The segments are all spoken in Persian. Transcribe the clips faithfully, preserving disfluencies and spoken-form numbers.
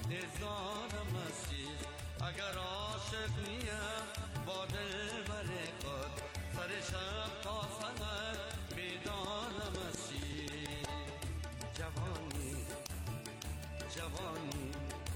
هزارم مسیر اگر عاشق نیم با دل بر خود سر شب تا سحر بیدارم مسیر جوانی جوانی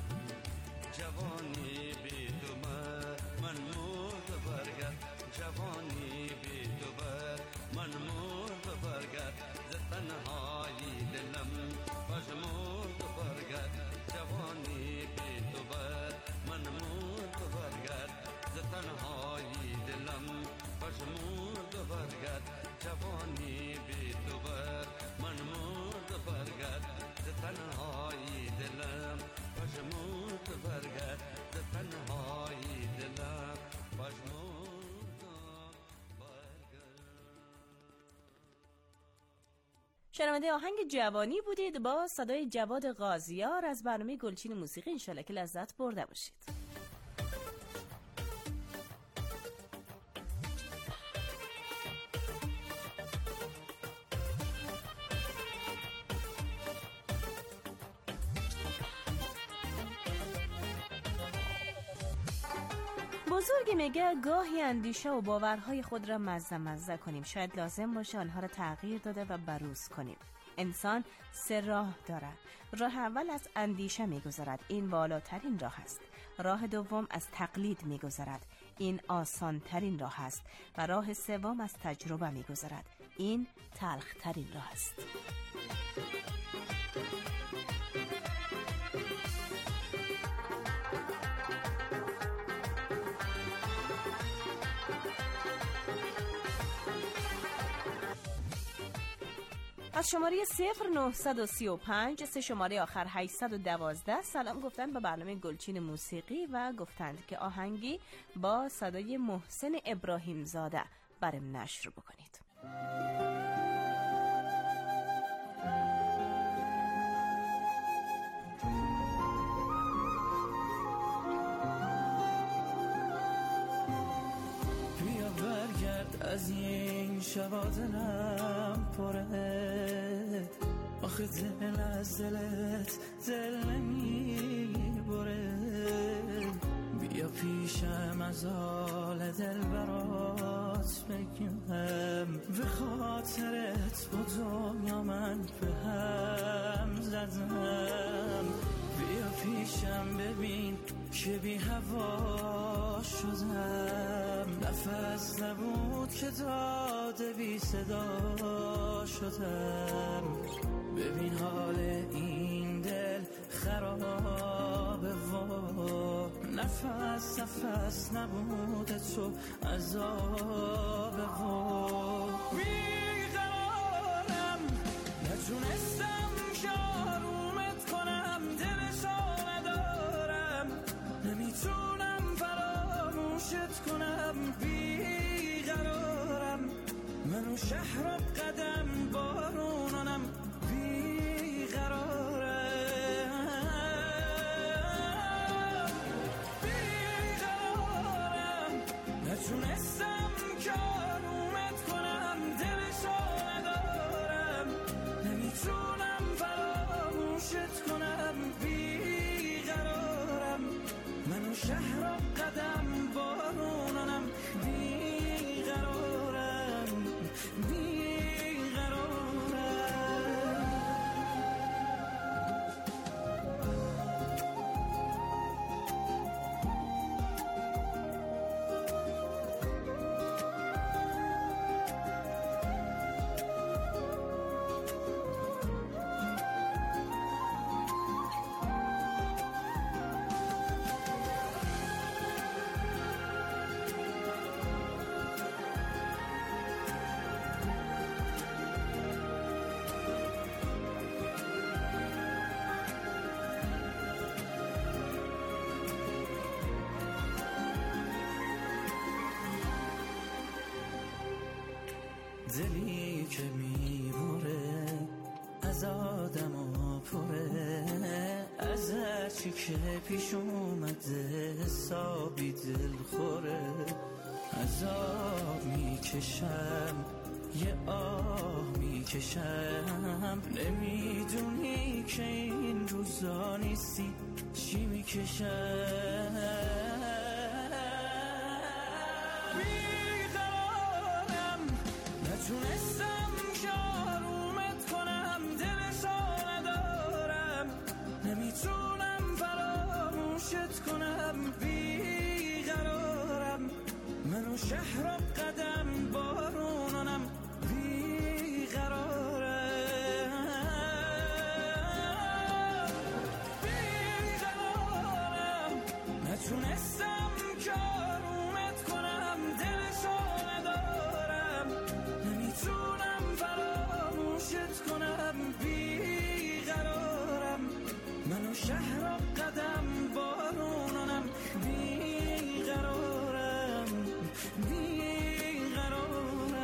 جوانی بی تو من مرد برگرد جوانی بی تو بر من مرد برگرد ز تنهایی دلم پژمرد برگرد جوانی بی تو بر من مرد برگرد ز تنهایی دلم پژمرد برگرد جوانی بی تو بر من مرد برگرد ز تنهایی دلم پژمرد برگرد ز تنهایی دلم پژمرد. شنونده آهنگ جوانی بودید با صدای جواد غازیار از برنامه گلچین موسیقی. انشالله که لذت برده باشید. بزرگی میگه گاهی اندیشه و باورهای خود را مزه مزه کنیم، شاید لازم باشه آنها را تغییر داده و بروز کنیم. انسان سه راه دارد. راه اول از اندیشه میگذرد، این بالاترین راه است. راه دوم از تقلید میگذرد، این آسان ترین راه است. و راه سوم از تجربه میگذرد، این تلخ ترین راه است. از شماره صفر نه سه پنج سه شماره آخر هشتصد و دوازده سلام گفتن به برنامه گلچین موسیقی و گفتند که آهنگی با صدای محسن ابراهیم زاده برام نشر بکنید. از این شبا دلم پره، آخه دل از دلت دل نمی بره. بیا پیشم از حال دل برات بگم، به خاطرت با دنیا من به هم زدم. بیا پیشم ببین که بی هوا شدم، نفس نبود که داده بی صدا شدم. ببین حال این دل خرابه و نفس نفس نبود تو عذابه و بیقرارم، نتونستم که آرومت کنم، دلشو ندارم، نمیتونم فراموشت کنم. بیقرارم، منو شهر قدم بارونانم. بیقرارم بیقرارم، نتونستم که آرومت کنم، دلشو ندارم، نمیتونم فراموشت کنم. بیقرارم، منو شهر قدم بارونانم. بیقرارم بیقرارم. دلی که میبره از آدم و پره، از هرچی که پیش اومده حسابی دل خوره. از آب میکشم یه آه میکشم، نمیدونی که این روزا نیستی، چی میکشم بیقرارم نتونستم که آرومت کنم دلشو ندارم نمیتونم فراموشت کنم بیقرارم منو شهر و قدم بارونانم نتونستم که آرومت کنم دلشو ندارم نمیتونم فراموشت کنم بیقرارم منو شهر و قدم بارونانم بیقرارم بیقرارم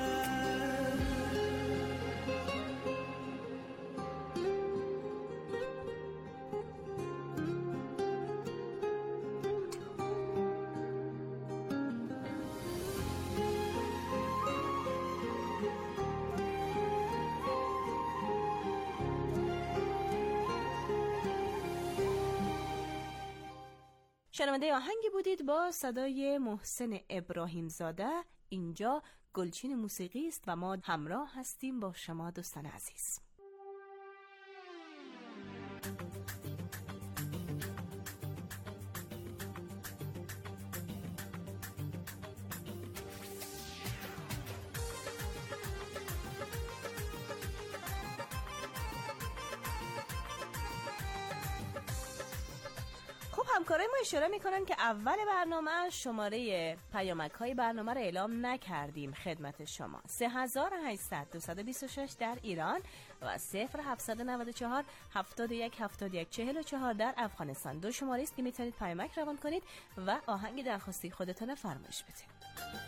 شنونده آهنگی بودید با صدای محسن ابراهیم زاده. اینجا گلچین موسیقی است و ما همراه هستیم با شما دوستان عزیز. همکارای ما اشاره میکنن که اول برنامه شماره پیامک های برنامه رو اعلام نکردیم خدمت شما. سه هزار و هشتصد دویست و بیست و شش در ایران و صفر هفتصد و نود و چهار هفتاد و یک هفتاد و یک چهل و چهار در افغانستان. دو شماره است که میتونید پیامک روان کنید و آهنگ درخواستی خودتون فرمایش بدید.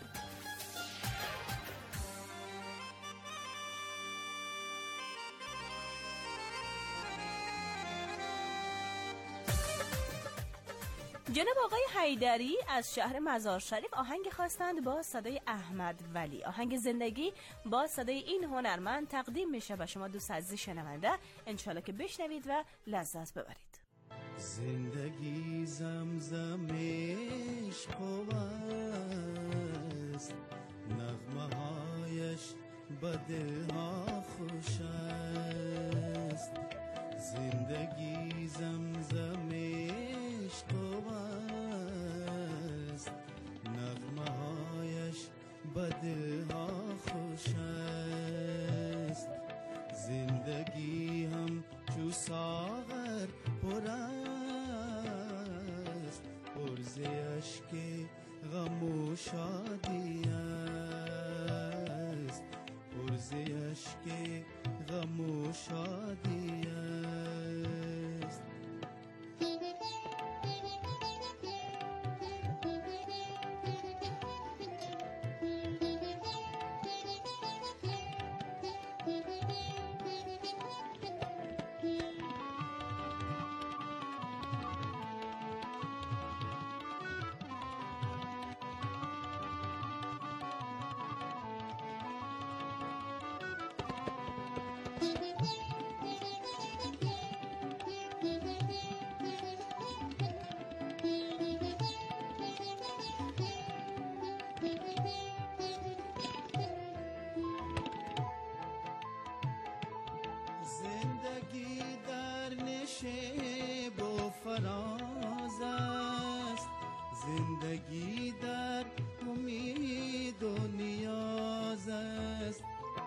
جناب آقای حیدری از شهر مزار شریف آهنگ خواستند با صدای احمد ولی. آهنگ زندگی با صدای این هنرمند تقدیم میشه به شما دوست عزیز شنونده. انشالله که بشنوید و لذت ببرید. زندگی زمزمش خوب است نغمه هایش به دلها خوش است زندگی زمزمش خوب است نغمه هایش به دلها خوش است زندگی هم چو ساغر پر است پر ز اشک غم و شادی است پر ز اشک غم و شادی است زندگی در نشیب و فراز است زندگی در امید و نیاز است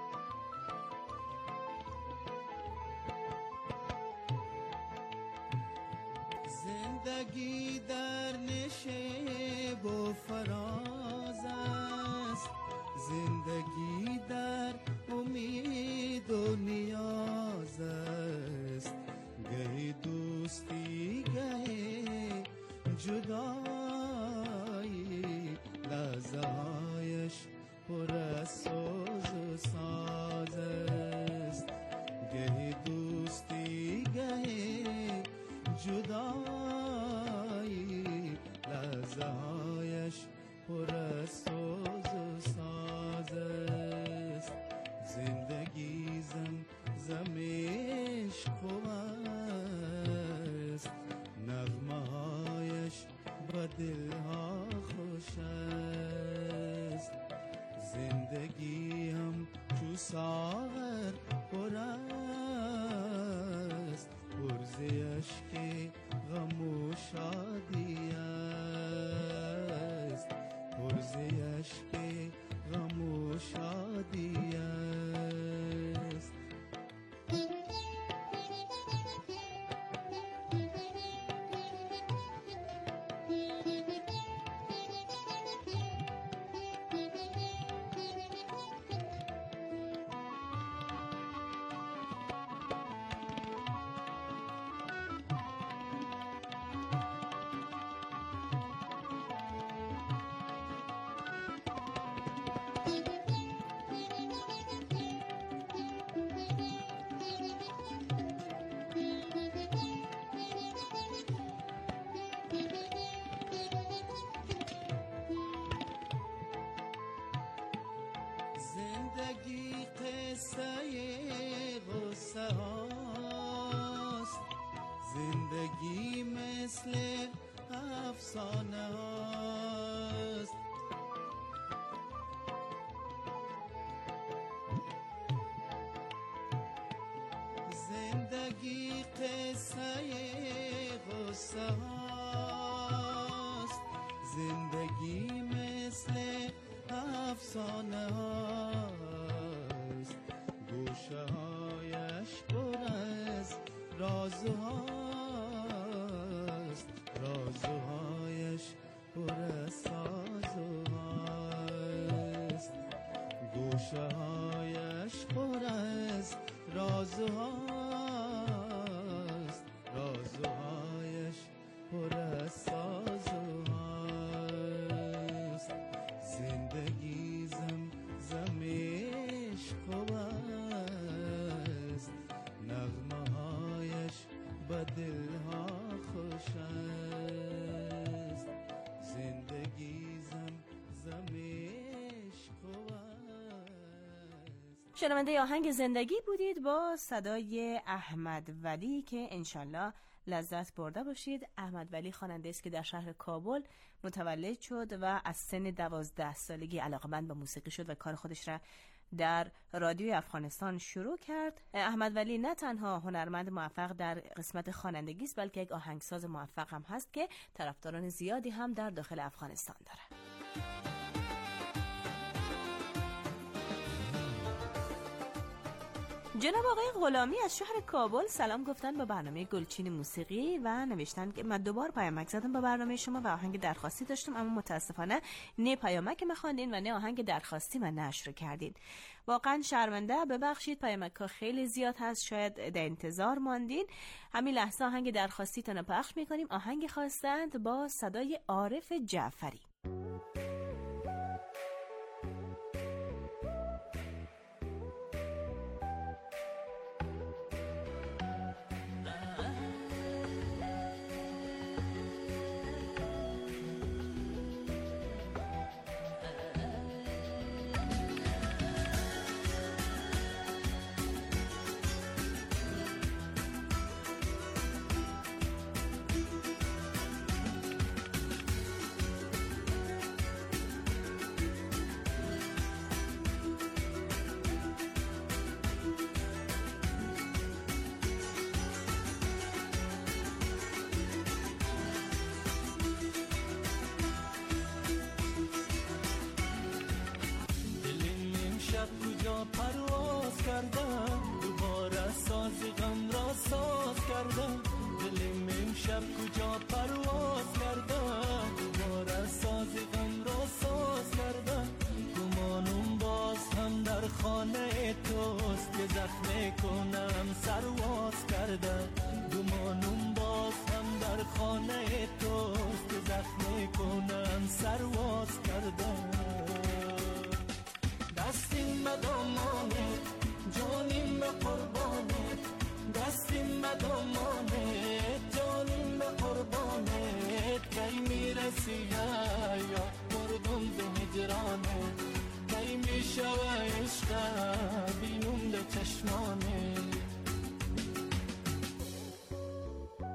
زندگی در نشیب و فراز است زندگی در امید و نیاز است گهی دوستی گهی جدایی لحظه هایش پر از سوز و ساز است گهی دوستی گهی جدایی لحظه هایش پر از سوز و ساز است زندگی زن و دلها خوش است. زندگی هم چو ساغر پر است، پر ز اشک غم و شادی است، پر ز اشک غم و شادی است. زندگی قصه غصه هاست، زندگی مثل افسانه هاست. زندگی قصه غصه هاست، زندگی مثل افسانه هاست. گوشه هایش پر از رازهاست، رازهایش پر از سازهاست. گوشه هایش پر از رازهاست، رازهایش پر از سازهاست. زندگی زم زم عشق است، نغمه هایش به دلها خوش است. زندگی زم زم عشق است. شنونده آهنگ زندگی بودید با صدای احمد ولی که انشالله لذت برده باشید. احمد ولی خواننده است که در شهر کابل متولد شد و از سن دوازده سالگی علاقه‌مند به موسیقی شد و کار خودش را در رادیوی افغانستان شروع کرد. احمد ولی نه تنها هنرمند موفق در قسمت خوانندگی است، بلکه یک آهنگساز موفق هم هست که طرفداران زیادی هم در داخل افغانستان داره. جناب آقای غلامی از شهر کابل سلام گفتن به برنامه گلچین موسیقی و نوشتن که من دوبار پیامک زدم به برنامه شما و آهنگ درخواستی داشتم، اما متاسفانه نه پیامک من خواندین و نه آهنگ درخواستی من نشر کردین. واقعا شرمنده، ببخشید، پیامک ها خیلی زیاد هست، شاید در انتظار ماندین. همین لحظه آهنگ درخواستی تون پخش میکنیم. آهنگ خواستند با صدای عارف جعفری. پرواز کردم، دوباره ساز غم را ساز کردم. دلم امشب کجا پرواز کردم، دوباره ساز غم را ساز کردم. گمانم باز هم در خانه توست که زخم کنم سرواز کردم. گمانم باز هم در خانه توست که زخم کنم سرواز کردم. دستیم به دامانه، جانیم به قربانه. دستیم به دامانه، جانیم به قربانه. کی میرسی یا مردم به هجرانه. کی میشوه عشق بینم ده چشمانه.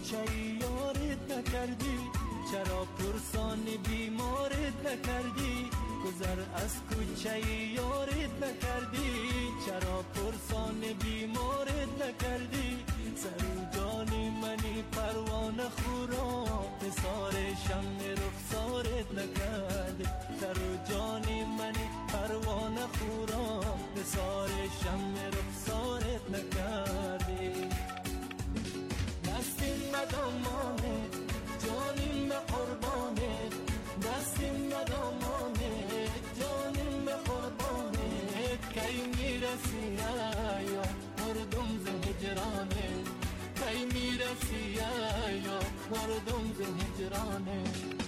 کوچه یارت نکردی؟ چرا پرسان بیمارت نکردی؟ گذر از کوچه یارت نکردی؟ چرا پرسان بیمارت نکردی؟ سر و جان منی پروانه خورا نثار شمع رخسارت نکردی؟ سر و جان منی پروانه خورا نثار شمع رخسارت نکردی؟ دستیم مدامانه جانیم به قربانه، دستیم مدامانه جانیم به قربانه، کی میرسی یا مردم ز هجرانه، کی میرسی یا مردم ز هجرانه.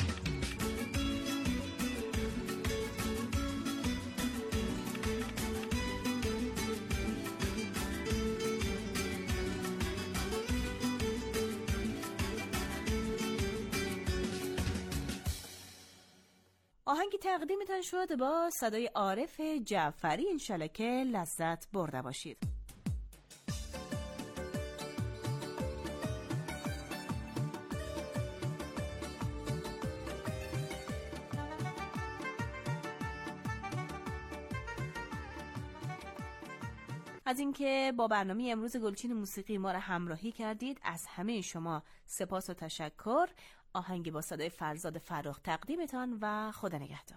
آهنگی تقدیمتان شد با صدای عارف جعفری. انشالله که لذت برده باشید. از اینکه با برنامه امروز گلچین موسیقی ما را همراهی کردید از همه شما سپاس و تشکر. آهنگی با صدای فرزاد فرخ تقدیمتان و خدا نگهدار.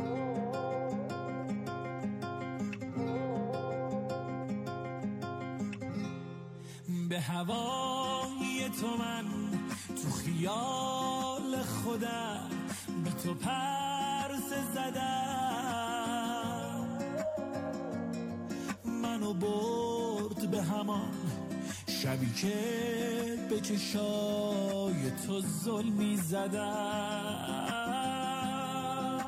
به هوای تو من تو خیال خودم بی تو پرس زدم، منو برد به همان شبی که به چشای تو ظلمی زدم.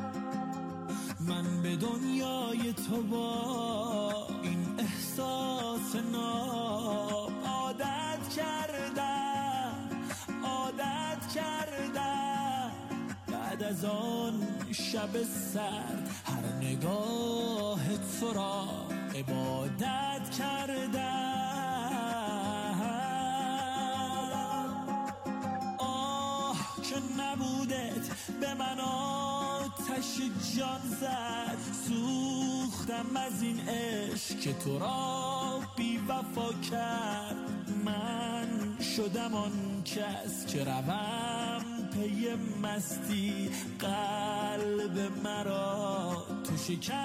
من به دنیای تو با این احساس ناب عادت کردم، عادت کردم. بعد از آن شب سرد هر نگاه تو را عبادت کردم. نبودت به من آتش جان زد، سوختم از این عشق که تو را بی وفا کرد. من شدم آن کس که روم پی مستی، قلب مرا تو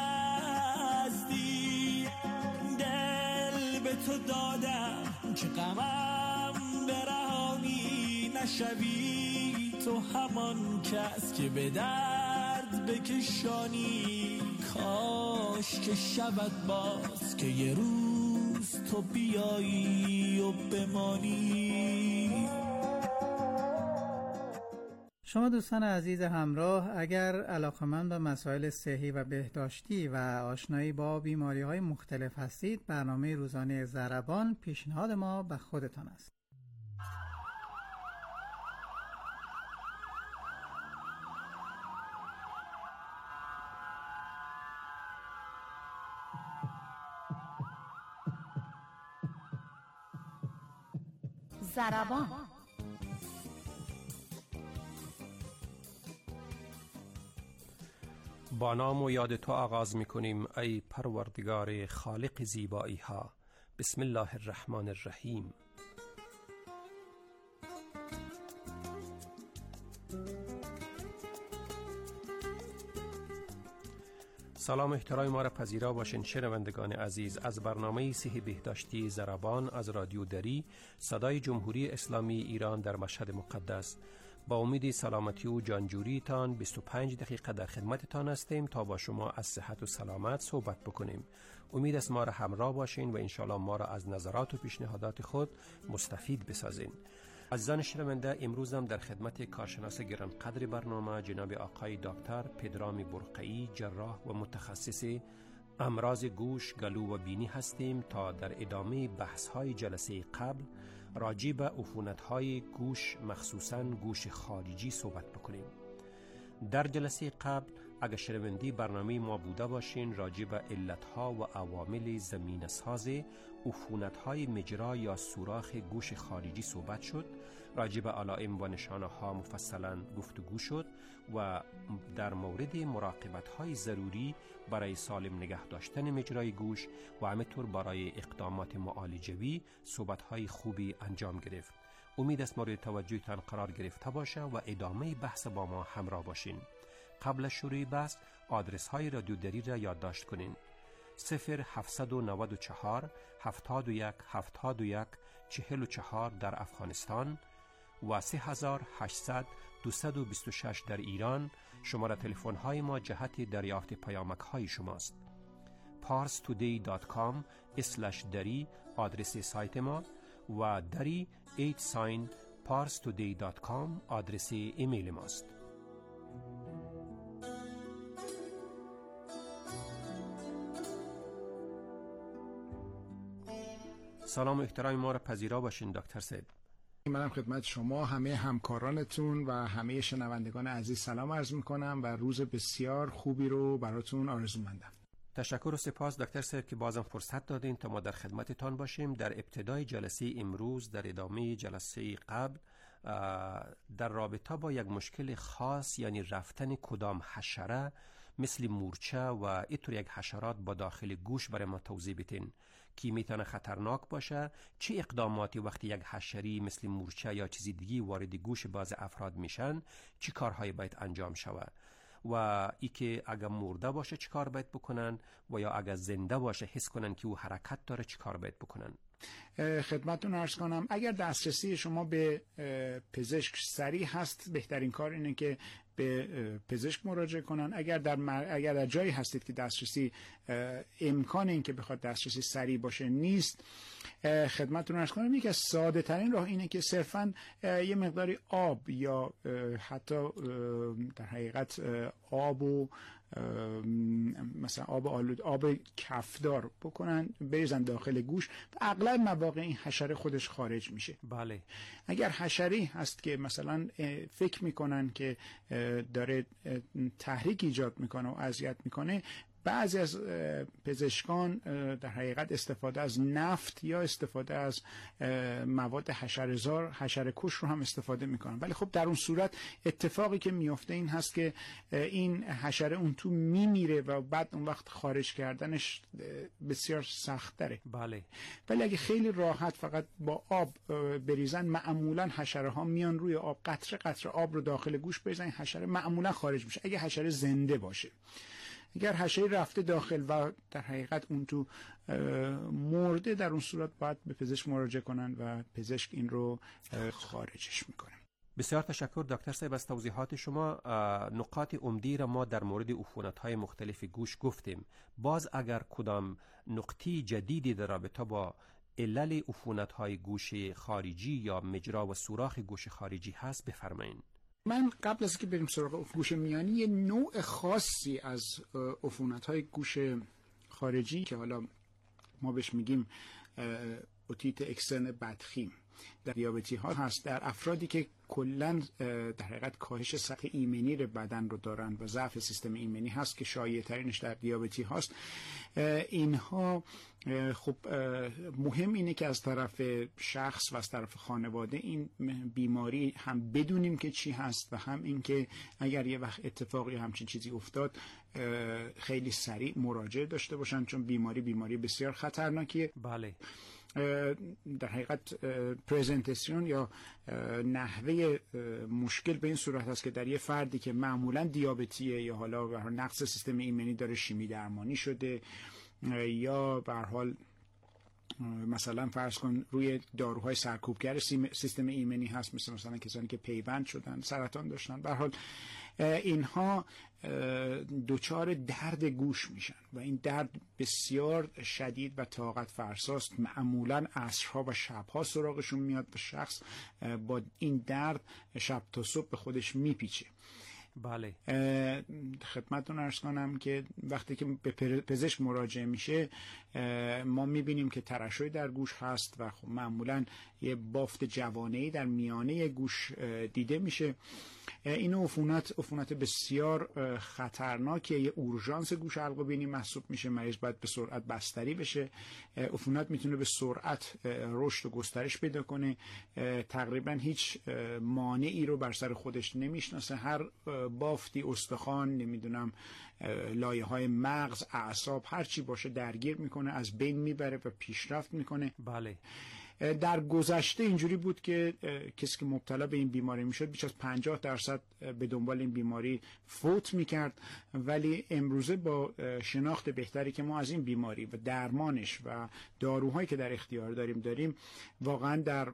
شکستی. دل به تو دادم که غمم برهانی نشوی، تو همان کس که به درد بکشانی. کاش که شود باز که یه روز تو بیایی و بمانی. شما دوستان عزیز همراه، اگر علاقه‌مند به مسائل صحی و بهداشتی و آشنایی با بیماری‌های مختلف هستید، برنامه روزانه ضربان پیشنهاد ما به خودتان است. ضربان با نام و یاد تو آغاز می کنیم ای پروردگار خالق زیبایی ها. بسم الله الرحمن الرحیم. سلام احترام ما را پذیرا باشین شنوندگان عزیز از برنامه صحی بهداشتی ضربان از رادیو دری صدای جمهوری اسلامی ایران در مشهد مقدس. با امید سلامتی و جانجوری تان بیست و پنج دقیقه در خدمتتان هستیم تا با شما از صحت و سلامت صحبت بکنیم. امید است ما را همراه باشین و انشالله ما را از نظرات و پیشنهادات خود مستفید بسازین. عزیزان شنونده، امروز هم در خدمت کارشناس گرانقدر برنامه جناب آقای دکتر پدرام برقعی، جراح و متخصص امراض گوش، گلو و بینی هستیم تا در ادامه بحث‌های جلسه قبل راجع به عفونت‌های گوش، مخصوصاً گوش خارجی صحبت بکنیم. در جلسه قبل اگر شنوندی برنامه ما بوده باشین راجع به علتها و عوامل زمین ساز عفونت‌های مجرا یا سوراخ گوش خارجی صحبت شد. راجع به علائم و نشانه ها مفصلا گفتگو شد و در مورد مراقبت‌های ضروری برای سالم نگه داشتن مجرای گوش و همینطور برای اقدامات معالجوی صحبت‌های خوبی انجام گرفت. امید است مورد توجهتان قرار گرفته باشه و ادامه بحث با ما همراه باشین. قبل از شروع بحث آدرس های رادیو دری را یادداشت کنین: صفر هفتصد و نود و چهار هفتاد و یک هفتاد و یک چهل و چهار در افغانستان و سه هزار و هشتصد دویست و بیست و شش در ایران. شماره تلفن های ما جهت دریافت پیامک های شماست. پارس تودی دات کام اسلش دری آدرس سایت ما و دری ایت ساین پارس تودی دات کام آدرس ایمیل ماست. سلام و احترام ما را پذیرا باشین دکتر صاحب. منم خدمت شما، همه همکارانتون و همه شنوندگان عزیز سلام عرض میکنم و روز بسیار خوبی رو براتون آرزومندم. تشکر و سپاس دکتر صاحب که بازم فرصت دادین تا ما در خدمتتان باشیم. در ابتدای جلسه امروز در ادامه جلسه قبل در رابطه با یک مشکل خاص، یعنی رفتن کدام حشره مثل مورچه و اینطور یک حشرات با داخل گوش برای ما توضیح بدین که میتونه خطرناک باشه. چه اقداماتی وقتی یک حشری مثل مورچه یا چیزی دیگی وارد گوش بعض افراد میشن چی کارهایی باید انجام شود و ای که اگر مرده باشه چی کار باید بکنن و یا اگر زنده باشه حس کنن که او حرکت داره چی کار باید بکنن؟ خدمتتون عرض کنم اگر دسترسی شما به پزشک سریع هست بهترین کار اینه که به پزشک مراجعه کنن. اگر در مر... اگر در جایی هستید که دسترسی امکان این که بخواد دسترسی سریع باشه نیست، خدمتتون عرض کنم یکی از ساده ترین راه اینه که صرفاً یه مقداری آب یا حتی در حقیقت آب و مثلا آب آلود آب کفدار بکنن بریزن داخل گوش. اغلب مواقع این حشره خودش خارج میشه. بله. اگر حشره‌ای هست که مثلا فکر میکنن که داره تحریک ایجاد میکنه و اذیت میکنه، بعضی از پزشکان در حقیقت استفاده از نفت یا استفاده از مواد حشره‌زار حشره کش رو هم استفاده میکنن. ولی خب در اون صورت اتفاقی که میفته این هست که این حشره اون تو میمیره و بعد اون وقت خارج کردنش بسیار سخت داره. بله. ولی اگه خیلی راحت فقط با آب بریزن، معمولا حشره ها میان روی آب قطره قطره آب رو داخل گوش بریزن، حشره معمولا خارج میشه اگه حشره زنده باشه. اگر حشره رفته داخل و در حقیقت اون تو مرده، در اون صورت باید به پزشک مراجعه کنن و پزشک این رو خارجش میکنه. بسیار تشکر دکتر صاحب از توضیحات شما. نقاط عمدی را ما در مورد عفونت‌های مختلف گوش گفتیم. باز اگر کدام نقطی جدیدی در رابطه با علل عفونت‌های گوش خارجی یا مجرا و سوراخ گوش خارجی هست بفرمایید. من قبل از که بریم سراغ گوش میانی یه نوع خاصی از عفونت‌های گوش خارجی که حالا ما بهش میگیم اوتیت اکسترن بدخیم در دیابتی ها هست، در افرادی که کلاً در حقیقت کاهش سطح ایمنی بدن رو دارن و ضعف سیستم ایمنی هست که شایع ترینش در دیابتی هاست. اینها خب مهم اینه که از طرف شخص و از طرف خانواده این بیماری هم بدونیم که چی هست و هم این که اگر یه وقت اتفاقی همچین چیزی افتاد خیلی سریع مراجعه داشته باشن، چون بیماری بیماری بسیار خطرناکیه. بله. در حقیقت پرزنتیشن یا نحوه مشکل به این صورت هست که در یه فردی که معمولا دیابتیه یا حالا نقص سیستم ایمنی داره، شیمی درمانی شده یا به هر حال مثلا فرض کن روی داروهای سرکوبگر سیستم ایمنی هست، مثل مثلا کسانی که پیوند شدن، سرطان داشتن، به هر حال اینها دوچار درد گوش میشن و این درد بسیار شدید و طاقت فرساست. معمولا عصرها و شبها سراغشون میاد و شخص با این درد شب تا صبح به خودش میپیچه. بله. خدمتتون عرض کنم که وقتی که به پزشک مراجعه میشه ما میبینیم که ترشح در گوش هست و خب معمولا یه بافت جوانه‌ای در میانه گوش دیده میشه. این عفونت عفونت بسیار خطرناکه، یه اورژانس گوش حلق و بینی محسوب میشه. مریض باید به سرعت بستری بشه. عفونت میتونه به سرعت رشد و گسترش پیدا کنه، تقریبا هیچ مانعی رو بر سر خودش نمیشناسه. هر بافتی، استخوان، نمیدونم لایه های مغز، اعصاب، هر چی باشه درگیر میکنه، از بین میبره و پیشرفت میکنه. بله. در گذشته اینجوری بود که کسی که مبتلا به این بیماری میشد بیش از پنجاه درصد به دنبال این بیماری فوت میکرد، ولی امروزه با شناخت بهتری که ما از این بیماری و درمانش و داروهایی که در اختیار داریم داریم واقعا در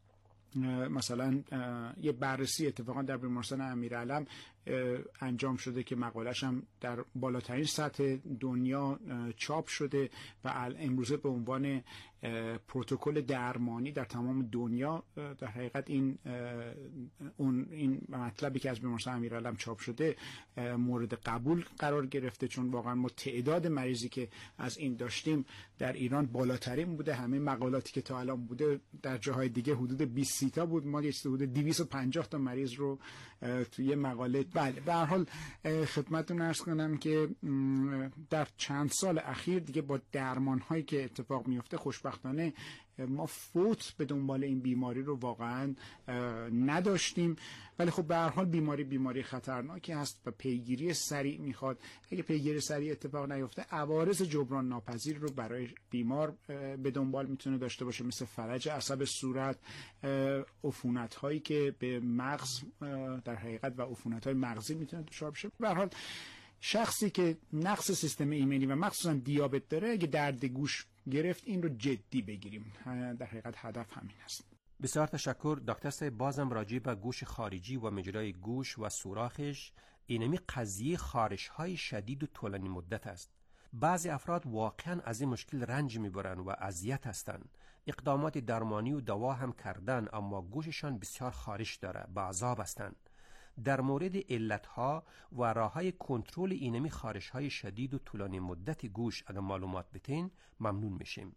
مثلا یه بررسی اتفاقا در بیمارستان امیرعلم انجام شده که مقالش هم در بالاترین سطح دنیا چاپ شده و امروزه به عنوان پروتکل درمانی در تمام دنیا در حقیقت این اون این مطلبی که از بیمارستان امیرعلم چاپ شده مورد قبول قرار گرفته، چون واقعا ما تعداد مریضی که از این داشتیم در ایران بالاترین بوده. همه مقالاتی که تا الان بوده در جاهای دیگه حدود بیست تا بود، ما یه حدود دویست و پنجاه تا مریض رو توی مقاله. بله، به هر حال خدمتتون عرض کنم که در چند سال اخیر دیگه با درمان‌هایی که اتفاق میفته خوشبختانه ما فوت به دنبال این بیماری رو واقعا نداشتیم. ولی خب به هر حال بیماری بیماری خطرناکی هست و پیگیری سریع میخواد. اگه پیگیری سریع اتفاق نیفته عوارض جبران ناپذیر رو برای بیمار به دنبال میتونه داشته باشه، مثل فلج عصب صورت، عفونت هایی که به مغز در حقیقت و عفونت های مغزی میتونه دچار بشه. به هر حال شخصی که نقص سیستم ایمنی و مخصوصا دیابت داره، اگه درد گوش گرفت این رو جدی بگیریم. در حقیقت هدف همین است. بسیار تشکر دکتر صاحب. بازم راجع به گوش خارجی و مجرای گوش و سوراخش، اینمی قضیه خارش های شدید و طولانی مدت است. بعضی افراد واقعا از این مشکل رنج میبرن و اذیت هستند. اقدامات درمانی و دوا هم کردن اما گوششان بسیار خارش داره، به عذاب هستند. در مورد علتها و راههای کنترل اینمی خارش‌های شدید و طولانی مدت گوش اگر معلومات بتین ممنون میشیم.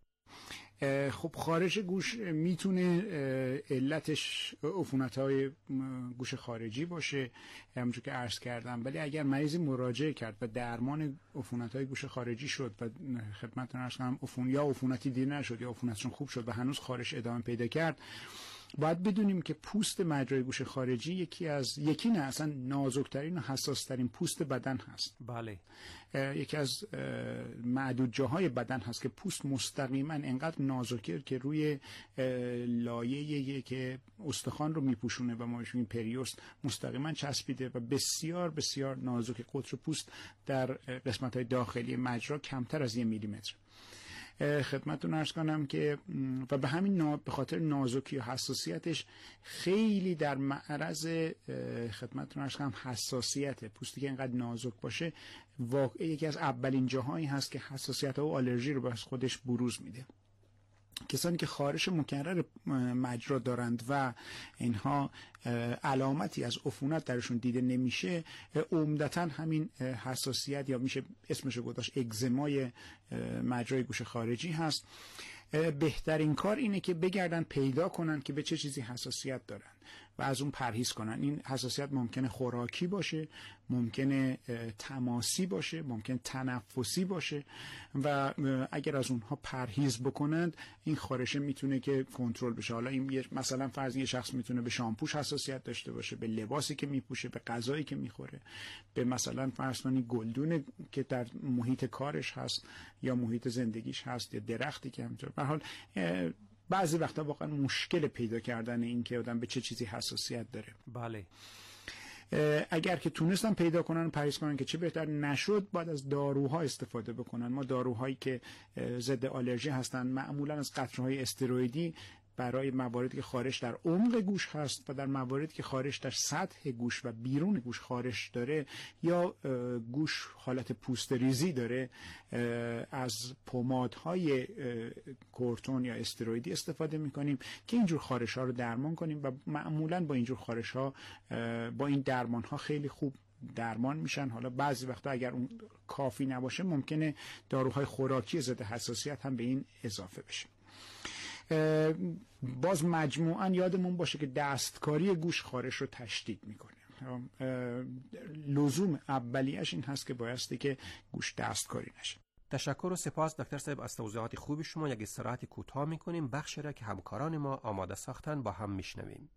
خب خارش گوش میتونه علتش عفونت‌های گوش خارجی باشه همونجور که عرض کردم، ولی اگر مریضی مراجعه کرد و درمان عفونت‌های گوش خارجی شد و خدمتتون عرض کنم عفون یا عفونتی دیر نشد یا عفونتشون خوب شد و هنوز خارش ادامه پیدا کرد، باید بدونیم که پوست مجرای گوش خارجی یکی از یکی نه اصلا نازکترین و حساسترین پوست بدن هست. بله. یکی از معدود جاهای بدن هست که پوست مستقیما انقدر نازکه که روی لایه‌ای که استخوان رو میپوشونه و ما بهش میگیم پریوست مستقیما چسبیده و بسیار بسیار نازک. قطر پوست در قسمت‌های داخلی مجرا کمتر از یک میلیمتر. خدمتتون عرض کنم که و به همین به خاطر نازکی و حساسیتش خیلی در معرض خدمتتون عرض کنم حساسیت. پوستی که اینقدر نازک باشه واقعا یکی از اولین جاهایی هست که حساسیت و آلرژی رو به خودش بروز میده. کسانی که خارش مکرر مجرا دارند و اینها علامتی از عفونت درشون دیده نمیشه، عمدتاً همین حساسیت یا میشه اسمشو گذاشت اگزمای مجرای گوش خارجی هست. بهترین کار اینه که بگردن پیدا کنن که به چه چیزی حساسیت دارن و از اون پرهیز کنن. این حساسیت ممکنه خوراکی باشه، ممکنه تماسی باشه، ممکنه تنفسی باشه و اگر از اونها پرهیز بکنند این خارشه میتونه که کنترل بشه. حالا این مثلا فرض یه شخص میتونه به شامپوش حساسیت داشته باشه، به لباسی که میپوشه، به غذایی که میخوره، به مثلا فرض کنید گلدون که در محیط کارش هست یا محیط زندگیش هست یا درختی که همینطور. به هر حال بعضی وقتا واقعا مشکل پیدا کردن این که آدم به چه چیزی حساسیت داره. بله. اگر که تونستن پیدا کنن و پرهیز کنن که چه بهتر، نشد باید از داروها استفاده بکنن. ما داروهایی که ضد آلرژی هستن معمولا از قطره‌های استروئیدی برای مواردی که خارش در عمق گوش هست و در مواردی که خارش در سطح گوش و بیرون گوش خارش داره یا گوش حالت پوست ریزی داره، از پمادهای کورتون یا استروئیدی استفاده میکنیم که اینجور خارش ها رو درمان کنیم و معمولا با اینجور خارش ها با این درمان ها خیلی خوب درمان میشن. حالا بعضی وقتا اگر اون کافی نباشه ممکنه داروهای خوراکی ضد حساسیت هم به این اضافه بشه. باز مجموعاً یادمون باشه که دستکاری گوش خارش رو تشدید میکنه. لزوم اولیش این هست که بایستی که گوش دستکاری نشه. تشکر و سپاس دکتر صاحب از توضیحات خوب شما. یک استراحت کوتاه میکنیم، بخشی را که همکاران ما آماده ساختن با هم میشنویم.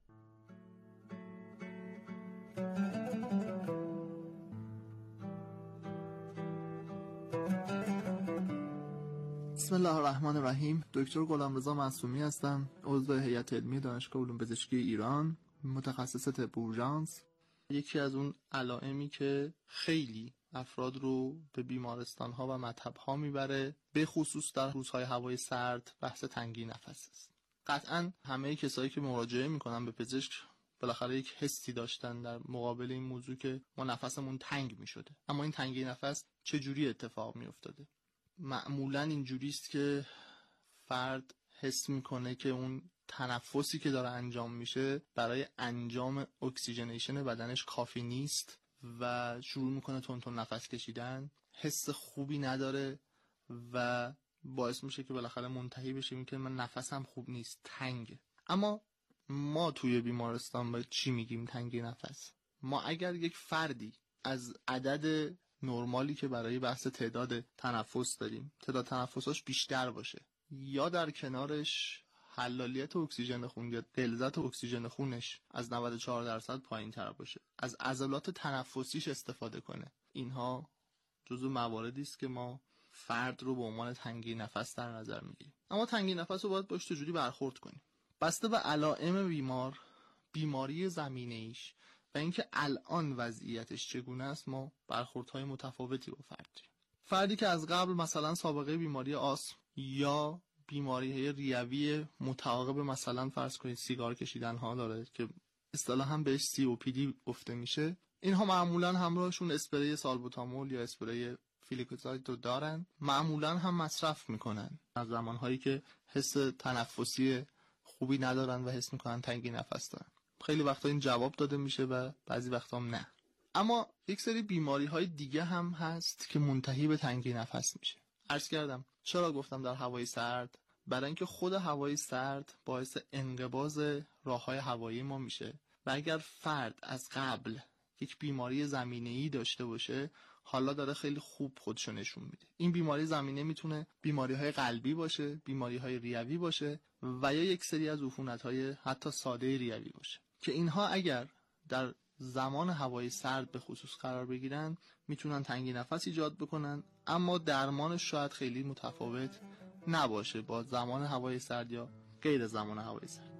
بسم الله الرحمن الرحیم. دکتر غلامرضا معصومی هستم، عضو هیئت علمی دانشگاه علوم پزشکی ایران، متخصص طب اورژانس. یکی از اون علائمی که خیلی افراد رو به بیمارستان ها و مطب ها میبره، به خصوص در روزهای هوای سرد، بحث تنگی نفس است. قطعا همه کسایی که مراجعه میکنن به پزشک بالاخره یک حسی داشتن در مقابل این موضوع که ما نفسمون تنگ میشده. اما این تنگی نفس چجوری اتفاق میافتاده؟ معمولا اینجوری است که فرد حس میکنه که اون تنفسی که داره انجام میشه برای انجام اکسیژنیشن بدنش کافی نیست و شروع میکنه تون تون نفس کشیدن، حس خوبی نداره و باعث میشه که بالاخره منتهی بشه که من نفسم خوب نیست، تنگه. اما ما توی بیمارستان با چی میگیم تنگی نفس؟ ما اگر یک فردی از عدد نرمالی که برای بحث تعداد تنفس داریم، تعداد تنفساش بیشتر باشه یا در کنارش حلالیت اکسیژن خون یا غلظت اکسیژن خونش از نود و چهار درصد پایین تر باشه، از عضلات تنفسیش استفاده کنه، اینها جزو مواردی است که ما فرد رو به عنوان تنگی نفس در نظر میگیریم. اما تنگی نفس رو باید باش چجوری برخورد کنیم؟ بسته به علائم بیمار، بیماری زمینه‌ایش و اینکه الان وضعیتش چگونه است، ما برخوردهای متفاوتی با فرد داریم. فردی که از قبل مثلا سابقه بیماری آسم یا بیماری ریوی متعاقب مثلا فرض کنید سیگار کشیدن ها داره که اصطلاحاً بهش سی او پی دی گفته میشه، اینها معمولا همراهشون اسپری سالبوتامول یا اسپری فیلیکوزاید رو دارن، معمولا هم مصرف میکنن از زمانهایی که حس تنفسی خوبی ندارن و حس میکنن تنگی نفس دارن. خیلی وقتا این جواب داده میشه و بعضی وقتا هم نه. اما یک سری بیماری های دیگه هم هست که منتهی به تنگی نفس میشه. عرض کردم چرا گفتم در هوای سرد؟ برای اینکه خود هوای سرد باعث انقباض راههای هوایی ما میشه و اگر فرد از قبل یک بیماری زمینه‌ای داشته باشه، حالا داره خیلی خوب خودشو نشون میده. این بیماری زمینه میتونه بیماری‌های قلبی باشه، بیماری‌های ریوی باشه و یا یک سری از عفونت‌های حتی ساده ریوی باشه که اینها اگر در زمان هوای سرد به خصوص قرار بگیرن میتونن تنگی نفس ایجاد بکنن، اما درمانش شاید خیلی متفاوت نباشه با زمان هوای سرد یا غیر زمان هوای سرد.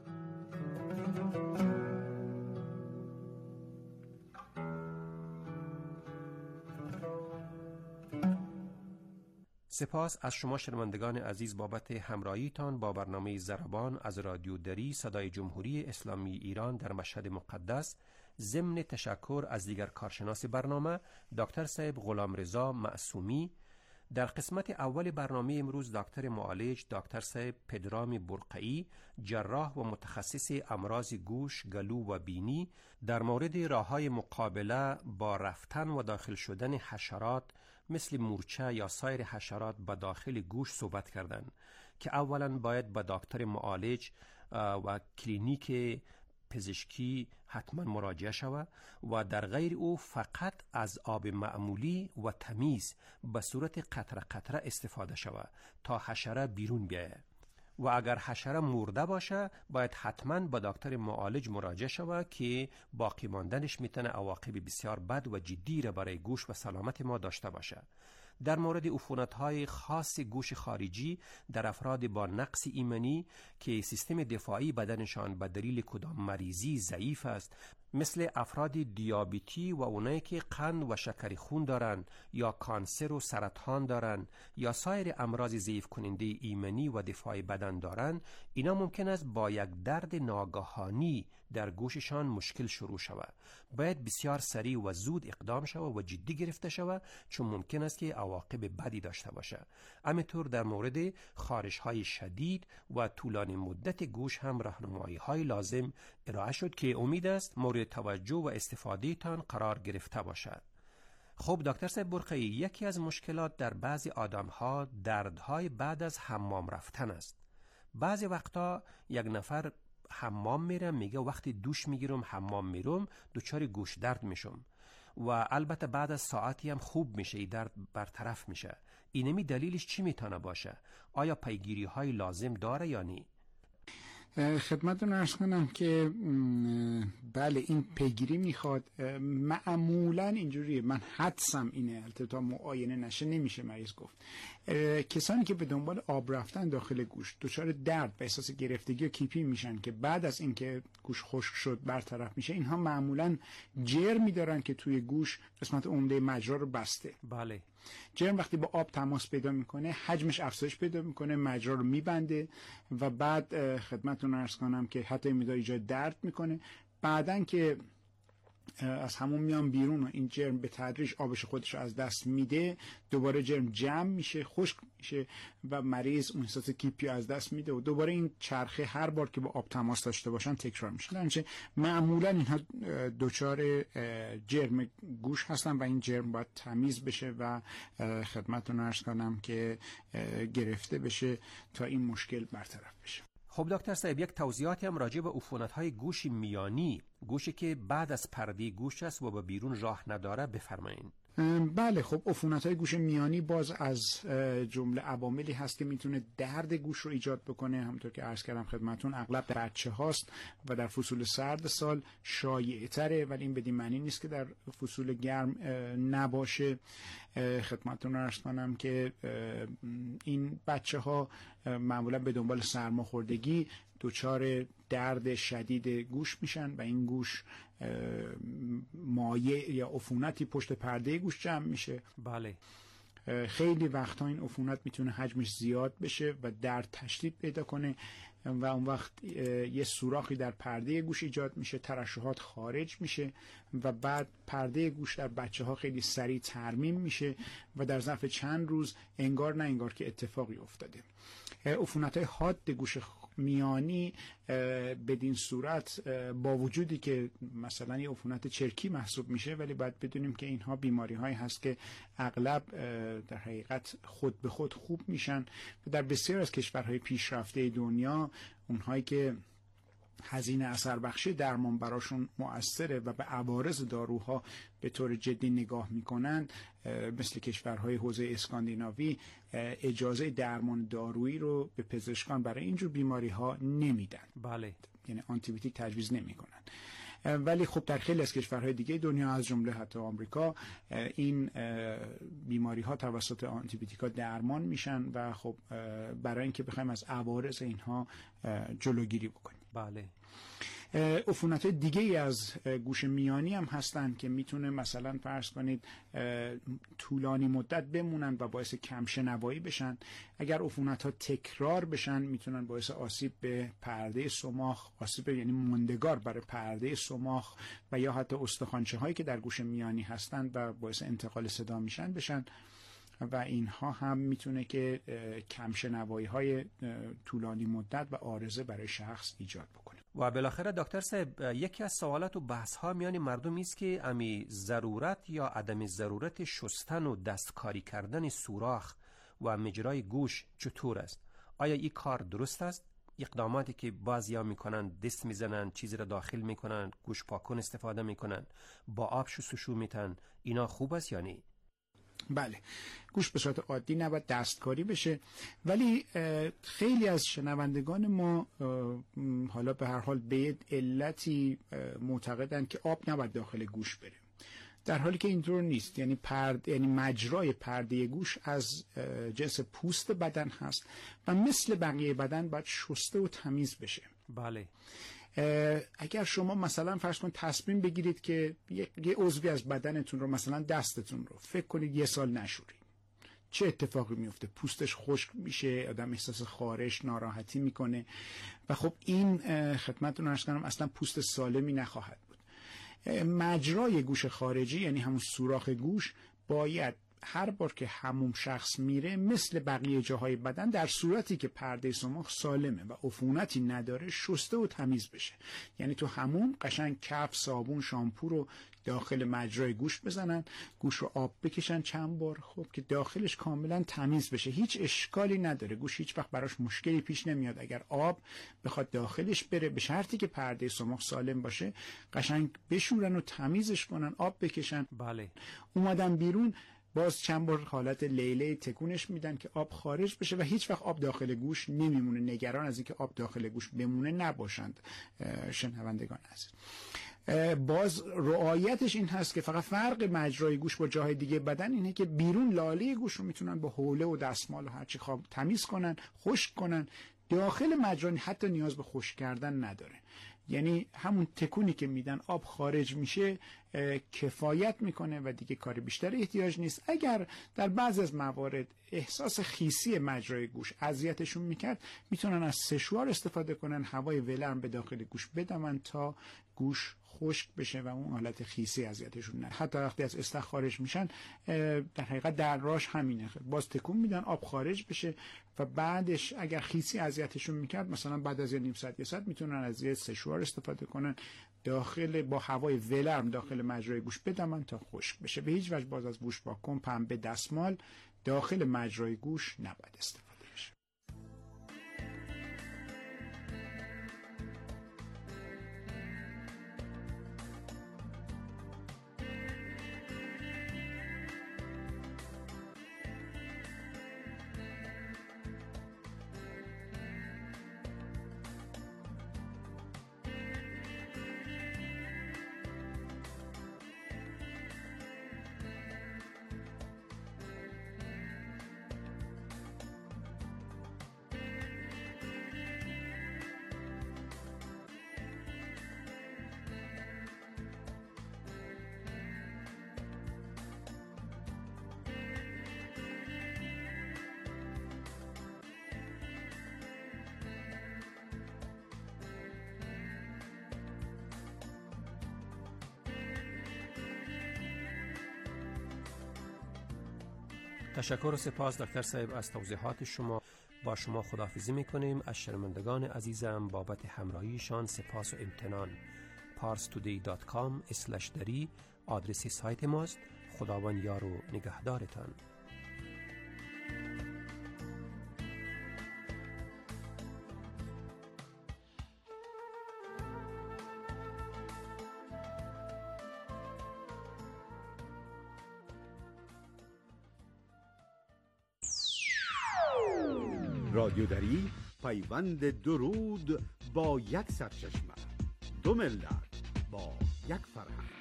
سپاس از شما شنوندگان عزیز بابت همراهیتان با برنامه ضربان از رادیو دری صدای جمهوری اسلامی ایران در مشهد مقدس. ضمن تشکر از دیگر کارشناس برنامه دکتر صاحب غلامرضا معصومی. در قسمت اول برنامه امروز دکتر معالج دکتر صاحب پدرام برقعی، جراح و متخصص امراض گوش، گلو و بینی، در مورد راه‌های مقابله با رفتن و داخل شدن حشرات مثل مورچه یا سایر حشرات به داخل گوش صحبت کردند که اولا باید با دکتر معالج و کلینیک پزشکی حتما مراجعه شود و در غیر او فقط از آب معمولی و تمیز به صورت قطره قطره استفاده شود تا حشره بیرون بیاید و اگر حشره مرده باشه باید حتما با دکتر معالج مراجعه شود که باقی ماندنش میتونه عواقب بسیار بد و جدی را برای گوش و سلامت ما داشته باشه. در مورد عفونت‌های خاص گوش خارجی در افراد با نقص ایمنی که سیستم دفاعی بدنشان به دلیل کدام مریضی ضعیف است، مثل افراد دیابتی و اونایی که قند و شکر خون دارند یا کانسر و سرطان دارند یا سایر امراض ضعیف کننده ایمنی و دفاعی بدن دارند، اینا ممکن است با یک درد ناگهانی در گوششان مشکل شروع شود. باید بسیار سریع و زود اقدام شود و جدی گرفته شود چون ممکن است که عواقب بدی داشته باشد. همینطور در مورد خارش‌های شدید و طولانی مدت گوش هم راهنمایی‌های لازم ارائه شد که امید است مورد مورد توجه و استفاده تان قرار گرفته باشد. خب دکتر صاحب برقی، یکی از مشکلات در بعضی آدم‌ها دردهای بعد از حمام رفتن است. بعضی وقتا یک نفر حمام میرم میگه وقتی دوش میگیرم حمام میرم دچار گوش درد میشم و البته بعد از ساعتی هم خوب میشه، این درد برطرف میشه. اینمی دلیلش چی میتونه باشه؟ آیا پیگیری های لازم داره یا نی؟ خدمتتون عرض کنم که بله این پیگیری میخواد. معمولا اینجوریه، من حدسم اینه، البته تا معاینه نشه نمیشه مریض گفت. کسانی که به دنبال آب رفتن داخل گوش دچار درد و احساس گرفتگی و کیپی میشن که بعد از اینکه گوش خشک شد برطرف میشه، اینها معمولا جرمی دارن که توی گوش قسمت عمده مجرا رو بسته. بله. جرم وقتی با آب تماس پیدا میکنه حجمش افزایش پیدا میکنه، مجرا رو میبنده و بعد خدمتتون عرض کنم که حتی میدار ایجاد درد میکنه. بعدن که از همون میان بیرون و این جرم به تدریج آبش خودش رو از دست میده، دوباره جرم جمع میشه، خشک میشه و مریض اون احساس کیپی از دست میده و دوباره این چرخه هر بار که با آب تماس داشته باشن تکرار میشه. درنچه معمولا اینها دچار جرم گوش هستن و این جرم باید تمیز بشه و خدمتتون عرض کنم که گرفته بشه تا این مشکل برطرف بشه. خب دکتر صاحب، یک توضیحاتی هم راجع به عفونت‌های گوش میانی، گوشی که بعد از پرده گوش است و به بیرون راه نداره، بفرمایید. بله خب عفونت‌های گوش میانی باز از جمله عواملی هست که میتونه درد گوش رو ایجاد بکنه. همونطور که عرض کردم خدمتتون اغلب در بچه هاست و در فصول سرد سال شایع تره، ولی این بدین معنی نیست که در فصول گرم نباشه. خدمتتون عرض کنم که این بچه ها معمولا به دنبال سرماخوردگی دچار درد شدید گوش میشن و این گوش مایع یا عفونتی پشت پرده گوش جمع میشه. بله. خیلی وقتا این عفونت میتونه حجمش زیاد بشه و درد تشدید پیدا کنه و اون وقت یه سوراخی در پرده گوش ایجاد میشه، ترشحات خارج میشه و بعد پرده گوش در بچه ها خیلی سریع ترمیم میشه و در ظرف چند روز انگار نه انگار که اتفاقی افتاده. عفونت‌های حاد گوش میانی بدین صورت با وجودی که مثلا یه عفونت چرکی محسوب میشه، ولی باید بدونیم که اینها بیماری هایی هست که اغلب در حقیقت خود به خود خوب میشن و در بسیار از کشورهای پیشرفته دنیا اونهایی که هزینه اثر بخشی درمان براشون مؤثره و به عوارض داروها به طور جدی نگاه میکنن، مثل کشورهای حوزه اسکاندیناوی اجازه درمان دارویی رو به پزشکان برای اینجور بیماری ها نمیدن. بله. یعنی آنتی بیوتیک تجویز نمیکنن. ولی خب در خیلی از کشورهای دیگه دنیا از جمله حتی آمریکا این بیماری ها توسط آنتی بیوتیکا درمان میشن و خب برای اینکه بخوایم از عوارض اینها جلوگیری بکنیم. بله. عفونت دیگه ای از گوش میانی هم هستن که میتونه مثلا فرض کنید طولانی مدت بمونن و باعث کم شنوایی بشن. اگر عفونت ها تکرار بشن میتونن باعث آسیب به پرده صماخ، آسیب یعنی موندگار برای پرده صماخ و یا حتی استخوانچه هایی که در گوش میانی هستن و باعث انتقال صدا میشن بشن و اینها هم میتونه که کم شنوایی های طولانی مدت و عارضه برای شخص ایجاد بکنه. و بالاخره دکتر صاحب، یکی از سوالات و بحث ها میان مردم است که امی ضرورت یا عدم ضرورت شستن و دستکاری کردن سوراخ و مجرای گوش چطور است؟ آیا این کار درست است؟ اقداماتی که بعضیا میکنن، دست میزنن، چیزی را داخل میکنن، گوش پاکن استفاده میکنن، با آب شستشو میتن، اینا خوب است یا نه؟ بله، گوش به صورت عادی نباید دستکاری بشه، ولی خیلی از شنوندگان ما حالا به هر حال به علتی معتقدند که آب نباید داخل گوش بره، در حالی که اینطور نیست. یعنی پرد یعنی مجرای پرده گوش از جنس پوست بدن هست و مثل بقیه بدن باید شسته و تمیز بشه. بله. اگر شما مثلا فرض کن تصمیم بگیرید که یه عضوی از بدنتون رو، مثلا دستتون رو، فکر کنید یه سال نشورید، چه اتفاقی میفته؟ پوستش خشک میشه، آدم احساس خارش، ناراحتی میکنه و خب این خدمتتون عرض کنم اصلا پوست سالمی نخواهد بود. مجرای گوش خارجی یعنی همون سوراخ گوش باید هر بار که حموم شخص میره مثل بقیه جاهای بدن در صورتی که پرده سوماخ سالمه و عفونتی نداره شسته و تمیز بشه. یعنی تو حموم قشنگ کف، صابون، شامپو رو داخل مجرای گوش بزنن، گوش رو آب بکشن چند بار، خب که داخلش کاملا تمیز بشه. هیچ اشکالی نداره، گوش هیچ وقت براش مشکلی پیش نمیاد اگر آب بخواد داخلش بره، به شرطی که پرده سوماخ سالم باشه. قشنگ بشورن و تمیزش کنن، آب بکشن. بله. اومدن بیرون باز چند بار حالت لیله تکونش میدن که آب خارج بشه و هیچ وقت آب داخل گوش نمیمونه. نگران از اینکه آب داخل گوش بمونه نباشند شنوندگان عزیز. باز رعایتش این هست که فقط فرق مجرای گوش با جاهای دیگه بدن اینه که بیرون لاله گوش رو میتونن با حوله و دستمال و هرچی خواب تمیز کنن، خشک کنن. داخل مجرا حتی نیاز به خشک کردن نداره. یعنی همون تکونی که میدن آب خارج میشه کفایت میکنه و دیگه کار بیشتر احتیاج نیست. اگر در بعض از موارد احساس خیسی مجرای گوش اذیتشون میکرد میتونن از سشوار استفاده کنن، هوای ولرم به داخل گوش بدمن تا گوش خشک بشه و اون حالت خیسی اذیتشون نه. حتی وقتی از استخ خارج میشن در حقیقت دراش همینه، باز تکون میدن آب خارج بشه و بعدش اگر خیسی اذیتشون میکرد مثلا بعد از یه نیم ساعت یه ساعت میتونن از یه سشوار استفاده کنن، داخل با هوای ولرم داخل مجرای گوش بدمن تا خشک بشه. به هیچ وجه باز از گوش واکن، پنبه، دستمال داخل مجرای گوش نباید استفاده بشه. تشکر و سپاس دکتر صاحب از توضیحات شما. با شما خداحافظی میکنیم. از شنوندگان عزیزم بابت همراهیشان سپاس و امتنان. پارس تودی دات کام اسلش دری آدرس سایت ماست. خداوند یار و نگهدارتان. رادیو دری، پیوند درود با یک سرچشمه، دو ملت با یک فرهنگ.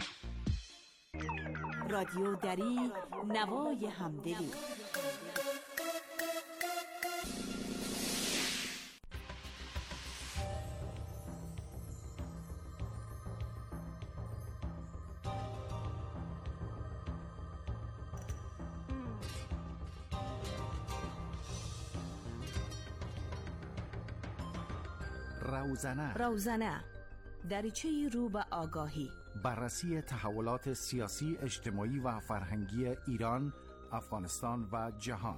رادیو دری، نوای همدلی. روزنه روزنه دریچه رو به آگاهی، بررسی تحولات سیاسی، اجتماعی و فرهنگی ایران، افغانستان و جهان.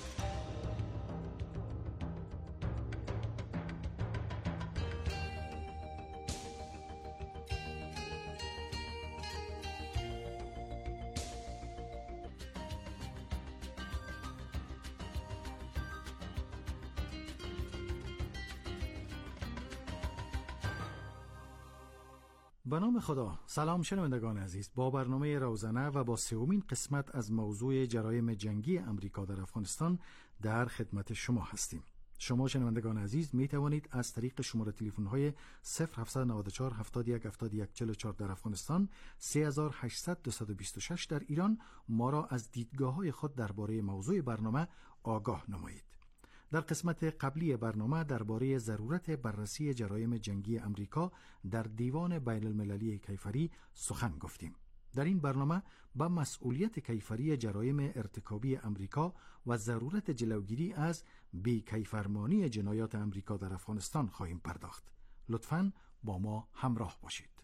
به نام خدا. سلام شنوندگان عزیز، با برنامه روزنه و با سومین قسمت از موضوع جرایم جنگی امریکا در افغانستان در خدمت شما هستیم. شما شنوندگان عزیز می توانید از طریق شماره تلفن های صفر هفت نه چهار هفتاد و یک هفتاد و یک چهل و چهار در افغانستان، سه هزار و هشتصد دویست و بیست و شش در ایران ما را از دیدگاه های خود درباره موضوع برنامه آگاه نمایید. در قسمت قبلی برنامه درباره ضرورت بررسی جرایم جنگی امریکا در دیوان بین المللی کیفری سخن گفتیم. در این برنامه به مسئولیت کیفری جرایم ارتکابی امریکا و ضرورت جلوگیری از بی‌کیفرمانی جنایات امریکا در افغانستان خواهیم پرداخت. لطفاً با ما همراه باشید.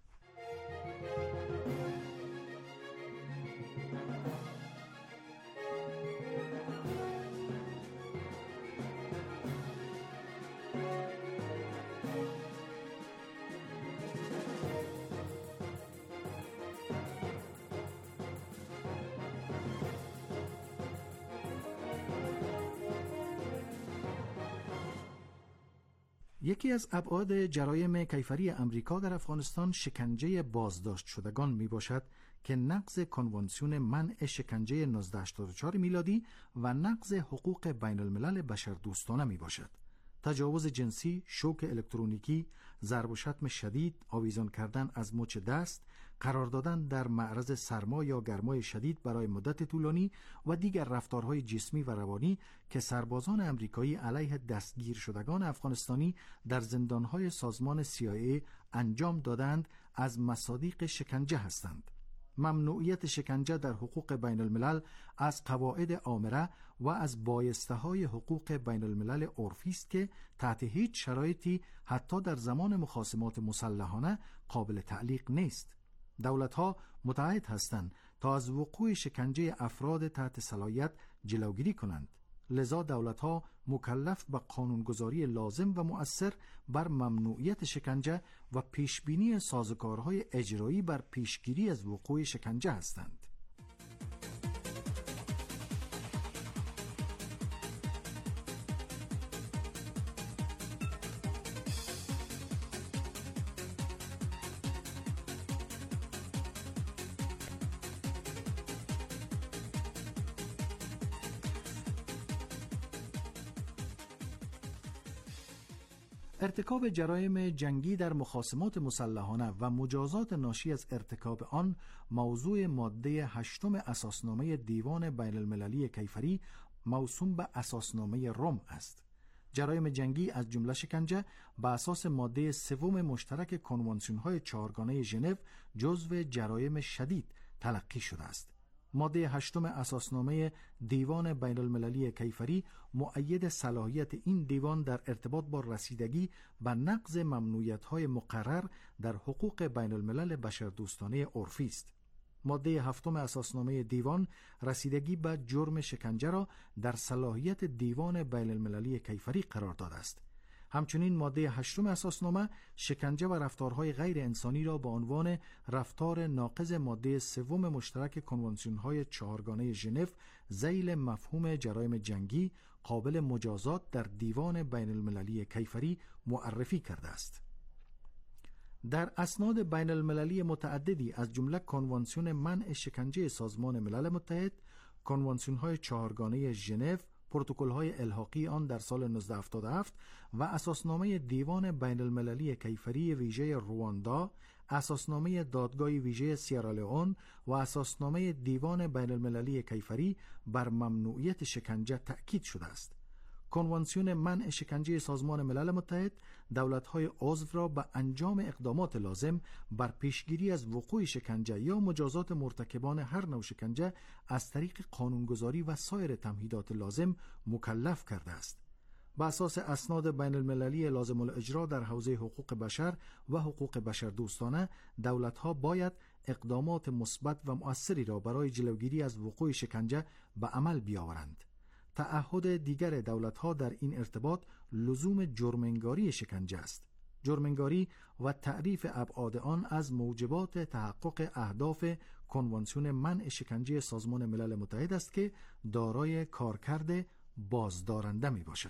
یکی از ابعاد جرایم کیفری امریکا در افغانستان شکنجه بازداشت شدگان می باشد که نقض کنوانسیون منع شکنجه نوزده هشتاد و چهار میلادی و نقض حقوق بین الملل بشردوستانه می باشد. تجاوز جنسی، شوک الکترونیکی، ضرب و شتم شدید، آویزان کردن از مچ دست، قرار دادن در معرض سرما یا گرمای شدید برای مدت طولانی و دیگر رفتارهای جسمی و روانی که سربازان امریکایی علیه دستگیر شدگان افغانستانی در زندانهای سازمان سی آی ای انجام دادند از مصادیق شکنجه هستند. ممنوعیت شکنجه در حقوق بین الملل از قواعد آمره و از بایسته های حقوق بین الملل عرفی است که تحت هیچ شرایطی حتی در زمان مخاصمات مسلحانه قابل تعلیق نیست. دولت‌ها متعهد هستند تا از وقوع شکنجه افراد تحت صلاحیت جلوگیری کنند. لذا دولت‌ها مکلف به قانونگذاری لازم و مؤثر بر ممنوعیت شکنجه و پیشبینی سازوکارهای اجرایی بر پیشگیری از وقوع شکنجه هستند. ارتکاب جرایم جنگی در مخاصمات مسلحانه و مجازات ناشی از ارتکاب آن موضوع ماده هشتم اساسنامه دیوان بین المللی کیفری موسوم به اساسنامه روم است. جرایم جنگی از جمله شکنجه به اساس ماده سوم مشترک کنوانسیون‌های چهارگانه ژنو جزو جرایم شدید تلقی شده است. ماده هشتم اساسنامه دیوان بین المللی کیفری مؤید صلاحیت این دیوان در ارتباط با رسیدگی به نقض ممنوعیت‌های مقرر در حقوق بین الملل بشردوستانه عرفی است. ماده هفتم اساسنامه دیوان رسیدگی به جرم شکنجه را در صلاحیت دیوان بین المللی کیفری قرار داده است. همچنین ماده هشتم اساسنامه شکنجه و رفتارهای غیر انسانی را به عنوان رفتار ناقض ماده سوم مشترک کنوانسیون‌های چهارگانه ژنو ذیل مفهوم جرایم جنگی قابل مجازات در دیوان بین المللی کیفری معرفی کرده است. در اسناد بین المللی متعددی از جمله کنوانسیون منع شکنجه سازمان ملل متحد، کنوانسیون‌های چهارگانه ژنو، پروتکل‌های الحاقی آن در سال نوزده هفتاد و هفت و اساسنامه دیوان بین المللی کیفری ویژه رواندا، اساسنامه دادگاه ویژه سیرالئون و اساسنامه دیوان بین المللی کیفری بر ممنوعیت شکنجه تأکید شده است. کنوانسیون منع شکنجه سازمان ملل متحد دولت‌های عضو را به انجام اقدامات لازم بر پیشگیری از وقوع شکنجه یا مجازات مرتکبان هر نوع شکنجه از طریق قانونگذاری و سایر تمهیدات لازم مکلف کرده است. بر اساس اسناد بین المللی لازم الاجرا در حوزه حقوق بشر و حقوق بشردوستانه، دولت‌ها باید اقدامات مثبت و مؤثری را برای جلوگیری از وقوع شکنجه به عمل بیاورند. تعهد دیگر دولت‌ها در این ارتباط لزوم جرم‌انگاری شکنجه است. جرم‌انگاری و تعریف ابعاد آن از موجبات تحقق اهداف کنوانسیون منع شکنجه سازمان ملل متحد است که دارای کارکرد بازدارنده میباشد.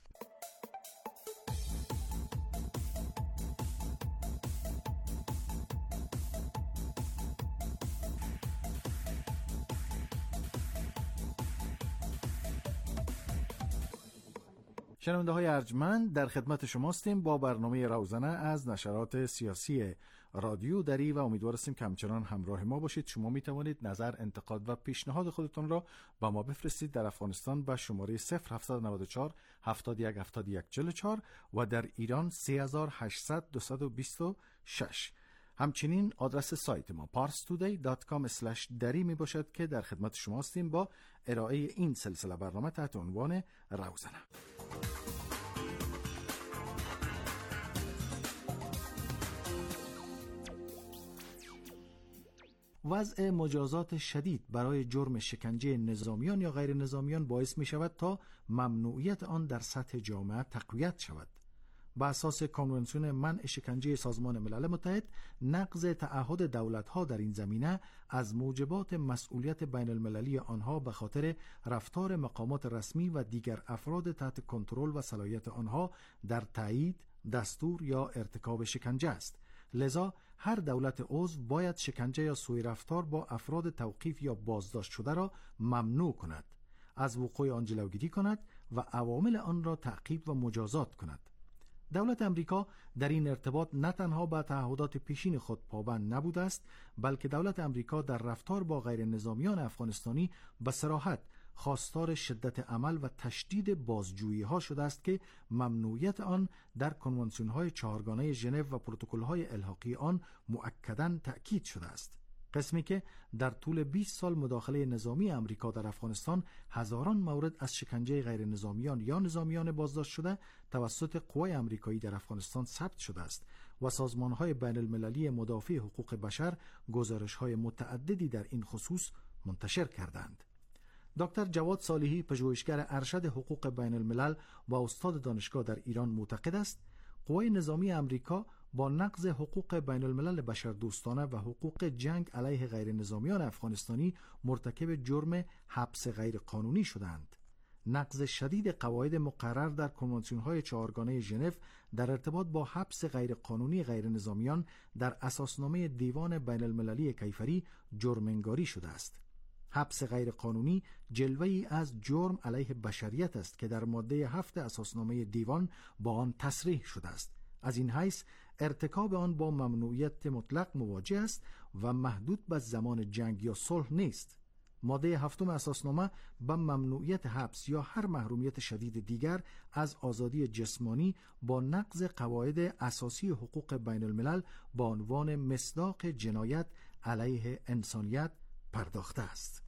شنونده های ارجمند، در خدمت شماستیم با برنامه روزنه از نشرات سیاسی رادیو دری و امیدوار هستیم که همچنان همراه ما باشید. شما می توانید نظر، انتقاد و پیشنهاد خودتون را با ما بفرستید در افغانستان به شماره صفر هفتصد و نود و چهار هفتاد و یک هفتاد و یک چهل و چهار و در ایران سه هزار و هشتصد دویست و بیست و شش. همچنین آدرس سایت ما پارس تودی دات کام اسلش دری می باشد که در خدمت شما هستیم با ارائه این سلسله برنامه تحت عنوان روزنه. وضع مجازات شدید برای جرم شکنجه نظامیان یا غیر نظامیان باعث می شود تا ممنوعیت آن در سطح جامعه تقویت شود. بر اساس کنوانسیون منع شکنجه سازمان ملل متحد، نقض تعهد دولت‌ها در این زمینه از موجبات مسئولیت بین المللی آنها به خاطر رفتار مقامات رسمی و دیگر افراد تحت کنترل و صلاحیت آنها در تایید، دستور یا ارتکاب شکنجه است. لذا هر دولت عضو باید شکنجه یا سوء رفتار با افراد توقیف یا بازداشت شده را ممنوع کند، از وقوع آن جلوگیری کند و عوامل آن را تعقیب و مجازات کند. دولت امریکا در این ارتباط نه تنها به تعهدات پیشین خود پابند نبوده است، بلکه دولت امریکا در رفتار با غیر نظامیان افغانستانی به صراحت خواستار شدت عمل و تشدید بازجویی ها شده است که ممنوعیت آن در کنوانسیون های چهارگانه ژنو و پروتکل های الحاقی آن مؤکداً تأکید شده است. قسمی که در طول بیست سال مداخله نظامی امریکا در افغانستان هزاران مورد از شکنجه غیر نظامیان یا نظامیان بازداشت شده توسط قوای امریکایی در افغانستان ثبت شده است و سازمان‌های بین المللی مدافع حقوق بشر گزارش‌های متعددی در این خصوص منتشر کردند. دکتر جواد صالحی، پژوهشگر ارشد حقوق بین الملل و استاد دانشگاه در ایران، معتقد است قوای نظامی امریکا با نقض حقوق بین الملل بشردوستانه و حقوق جنگ علیه غیر نظامیان افغانستانی مرتکب جرم حبس غیر قانونی شدند. نقض شدید قواعد مقرر در کنوانسیون‌های چهارگانه ژنو در ارتباط با حبس غیر قانونی غیر نظامیان در اساسنامه دیوان بین المللی کیفری جرم‌انگاری شده است. حبس غیر قانونی جلوه‌ای از جرم علیه بشریت است که در ماده هفت اساسنامه دیوان با آن تصریح شده است. از این حیث ارتکاب آن با ممنوعیت مطلق مواجه است و محدود به زمان جنگ یا صلح نیست. ماده هفتم اساسنامه به ممنوعیت حبس یا هر محرومیت شدید دیگر از آزادی جسمانی با نقض قواعد اساسی حقوق بین الملل با عنوان مصداق جنایت علیه انسانیت پرداخته است.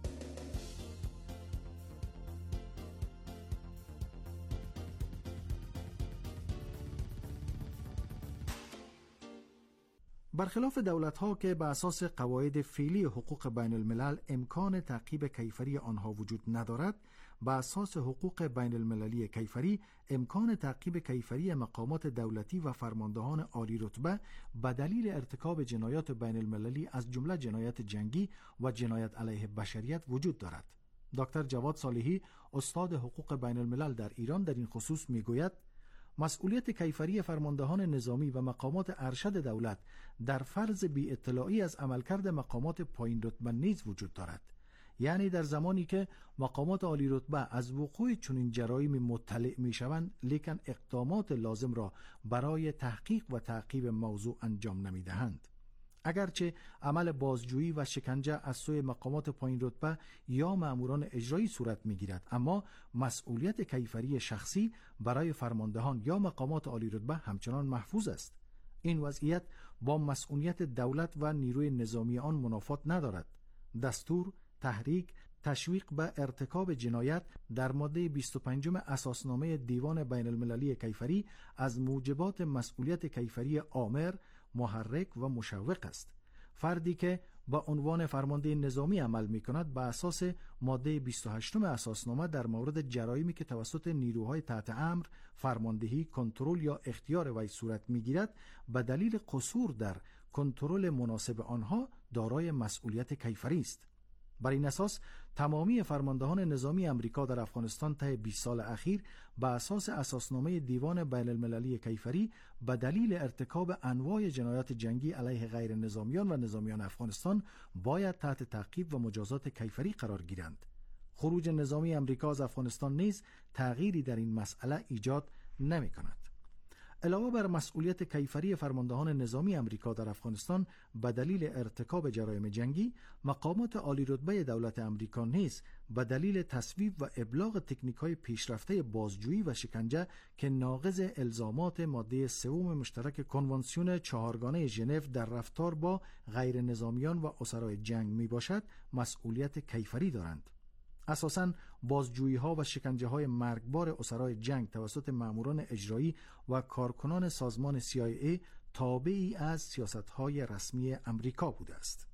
برخلاف دولت‌ها که به اساس قواعد فعلی حقوق بین الملل امکان تعقیب کیفری آنها وجود ندارد، به اساس حقوق بین المللی کیفری امکان تعقیب کیفری مقامات دولتی و فرماندهان عالی رتبه به دلیل ارتکاب جنایات بین المللی از جمله جنایت جنگی و جنایت علیه بشریت وجود دارد. دکتر جواد صالحی، استاد حقوق بین الملل در ایران، در این خصوص میگوید مسئولیت کیفری فرماندهان نظامی و مقامات ارشد دولت در فرض بی اطلاعی از عملکرد مقامات پایین رتبه نیز وجود دارد. یعنی در زمانی که مقامات عالی رتبه از وقوع چنین جرایمی مطلع می شوند لیکن اقدامات لازم را برای تحقیق و تعقیب موضوع انجام نمی دهند. اگرچه عمل بازجویی و شکنجه از سوی مقامات پایین رتبه یا مأموران اجرایی صورت می‌گیرد، اما مسئولیت کیفری شخصی برای فرماندهان یا مقامات عالی رتبه همچنان محفوظ است. این وضعیت با مسئولیت دولت و نیروی نظامی آن منافات ندارد. دستور، تحریک، تشویق به ارتکاب جنایت در ماده بیست و پنج اساسنامه دیوان بین المللی کیفری از موجبات مسئولیت کیفری آمر، محرک و مشوق است. فردی که با عنوان فرمانده نظامی عمل می کند به اساس ماده بیست و هشت اساسنامه در مورد جرایمی که توسط نیروهای تحت امر، فرماندهی، کنترل یا اختیار وی صورت می گیرد به دلیل قصور در کنترل مناسب آنها دارای مسئولیت کیفری است. بر این اساس تمامی فرماندهان نظامی امریکا در افغانستان طی بیست سال اخیر به اساس اساسنامه دیوان بین المللی کیفری به دلیل ارتکاب انواع جنایات جنگی علیه غیر نظامیان و نظامیان افغانستان باید تحت تعقیب و مجازات کیفری قرار گیرند. خروج نظامی امریکا از افغانستان نیز تغییری در این مسئله ایجاد نمی کند. علاوه بر مسئولیت کیفری فرماندهان نظامی امریکا در افغانستان به دلیل ارتکاب جرایم جنگی، مقامات عالی رتبه دولت امریکا نیز به دلیل تصویب و ابلاغ تکنیک‌های پیشرفته بازجویی و شکنجه که ناقض الزامات ماده سوم مشترک کنوانسیون چهارگانه ژنو در رفتار با غیر نظامیان و اسرای جنگ می باشد، مسئولیت کیفری دارند. اساساً بازجویی ها و شکنجه های مرگبار اسرای جنگ توسط ماموران اجرایی و کارکنان سازمان سی آی ای تابعی از سیاست های رسمی امریکا بوده است.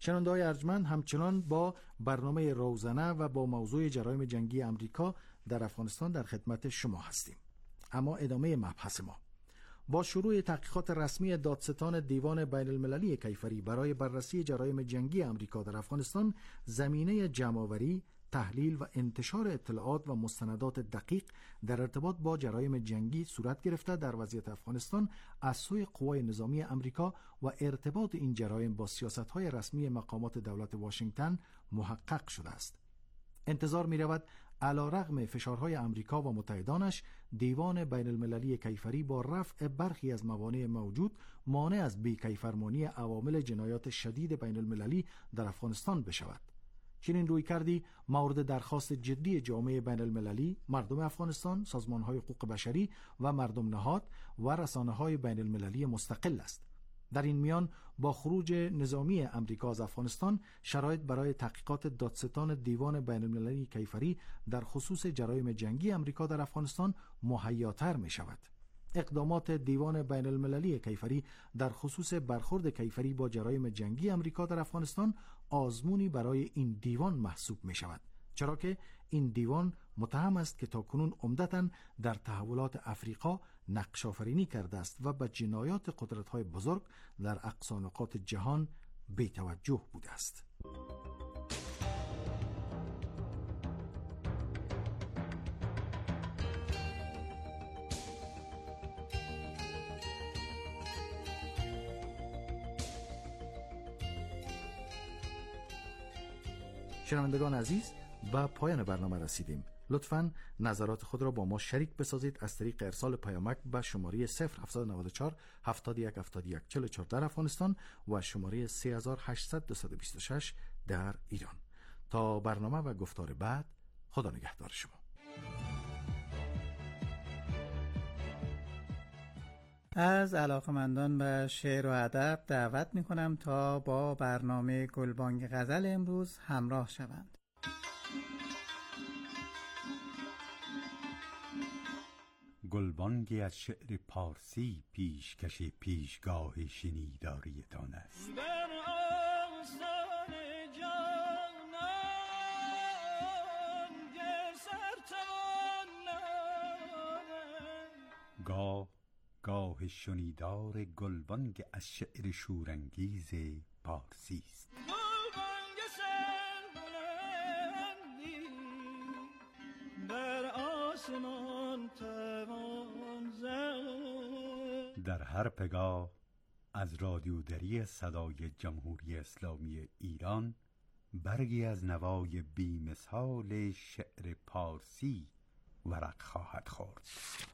شنونده‌های ارجمند، همچنان با برنامه روزنه و با موضوع جرایم جنگی امریکا در افغانستان در خدمت شما هستیم. اما ادامه مبحث ما با شروع تحقیقات رسمی دادستان دیوان بین المللی کیفری برای بررسی جرایم جنگی امریکا در افغانستان، زمینه جمع‌آوری، تحلیل و انتشار اطلاعات و مستندات دقیق در ارتباط با جرایم جنگی صورت گرفته در وضعیت افغانستان از سوی قوای نظامی امریکا و ارتباط این جرایم با سیاست‌های رسمی مقامات دولت واشنگتن محقق شده است. انتظار می‌رود علی‌رغم فشارهای امریکا و متحدانش، دیوان بین المللی کیفری با رفع برخی از موانع موجود مانع از بی‌کیفرمانی عوامل جنایات شدید بین المللی در افغانستان بشود. چنین روی کردی مورد درخواست جدی جامعه بین المللی، مردم افغانستان، سازمان‌های حقوق بشری و مردم نهاد و رسانه‌های بین المللی مستقل است. در این میان با خروج نظامی امریکا از افغانستان، شرایط برای تحقیقات دادستان دیوان بین المللی کیفری در خصوص جرایم جنگی امریکا در افغانستان مهیاتر می شود. اقدامات دیوان بین المللی کیفری در خصوص برخورد کیفری با جرایم جنگی امریکا در افغانستان آزمونی برای این دیوان محسوب می شود، چرا که این دیوان متهم است که تاکنون عمدتاً در تحولات افریقا نقش آفرینی کرده است و به جنایات قدرت‌های بزرگ در اقصا نقاط جهان بی‌توجه بوده است. شنوندگان عزیز، به پایان برنامه رسیدیم. لطفاً نظرات خود را با ما شریک بسازید از طریق ارسال پیامک به شماره صفر هفت نه چهار هفتاد و یک هفتاد و یک چهل و چهار در افغانستان و شماره سه هزار و هشتصد دویست و بیست و شش در ایران. تا برنامه و گفتار بعد، خدا نگهدار شما. از علاقمندان به شعر و ادب دعوت می کنم تا با برنامه گلبانگ غزل امروز همراه شوند. گلبانگی از شعر پارسی پیشکش پیشگاه شنیداریتان است. گاه گاه شنیدار گلبانگ از شعر شورانگیز پارسی است. در هر پگاه از رادیو دری صدای جمهوری اسلامی ایران برگی از نوای بی‌مثال شعر پارسی ورق خواهد خورد.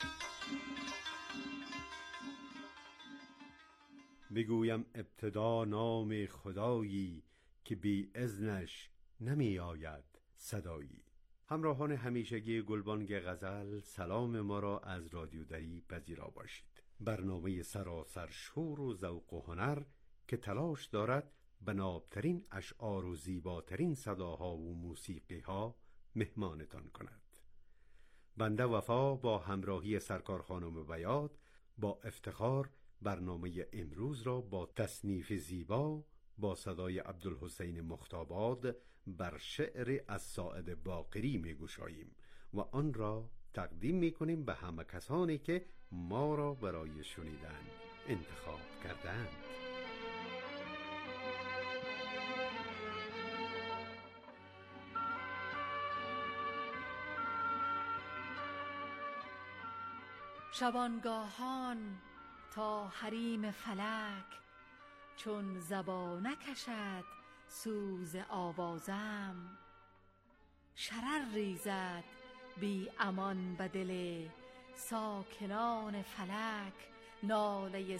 بگویم ابتدا نام خدایی که بی اذنش نمی آید صدایی. همراهان همیشگی گلبانگ غزل، سلام ما را از رادیو دری پذیرا باشید. برنامه سراسر شور و ذوق و هنر که تلاش دارد به نابترین اشعار و زیباترین صداها و موسیقیها مهمانتان کند. بنده وفا با همراهی سرکار خانم بیات با افتخار برنامه امروز را با تصنیف زیبا با صدای عبدالحسین مختاباد بر شعر الساعد باقری می گشاییم و آن را تقدیم می کنیم به همه کسانی که ما را برای شنیدن انتخاب کردند. شبانگاهان تا حریم فلک چون زبانه کشد سوز آوازم، شرر ریزد بی امان به دل ساکنان فلک ناله